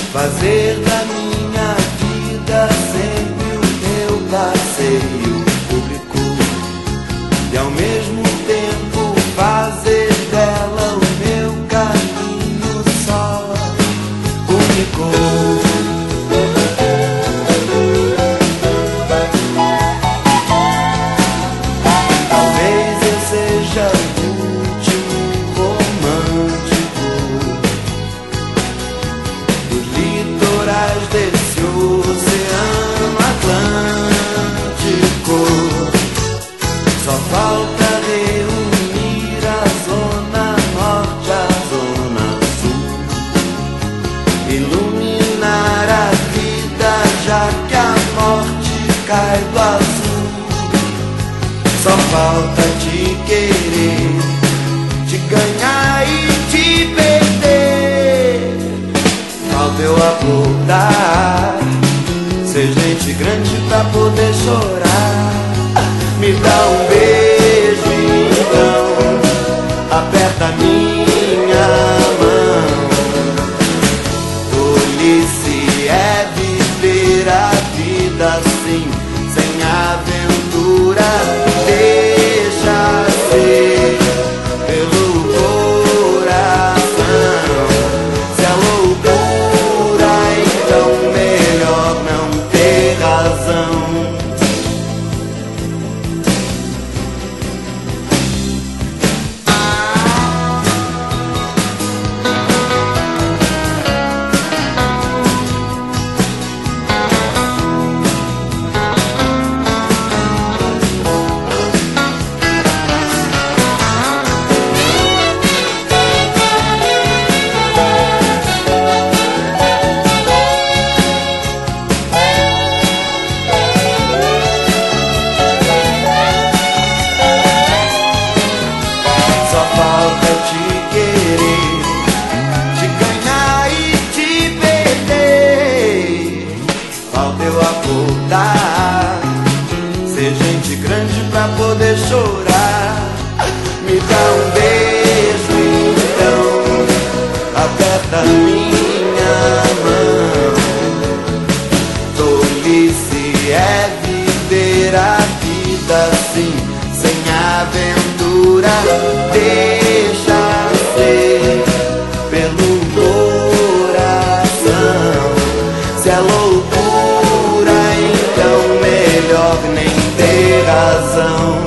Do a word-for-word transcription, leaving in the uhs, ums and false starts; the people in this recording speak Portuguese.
fazer da minha vida sempre o meu passeio público e ao mesmo tempo fazer dela o meu caminho só único. Talvez eu seja o último romântico dos litorais desse oceano Atlântico. Só falta reunir a zona norte à zona sul, iluminar a vida já que a morte cai do azul. Só falta te querer, te ganhar e te perder. Falta eu acordar, ser gente grande pra poder chorar. Me dá um beijo então, aperta minha mão. Tolice é viver a vida assim, sem aventura. Deixa ser pelo coração. Se é loucura, então melhor não ter razão. Ser gente grande pra poder chorar. Me dá um beijo então, aperta minha mão. Tolice é viver a vida assim, sem aventura. Deixa ser pelo coração. Se é loucura, então melhor nem ter razão.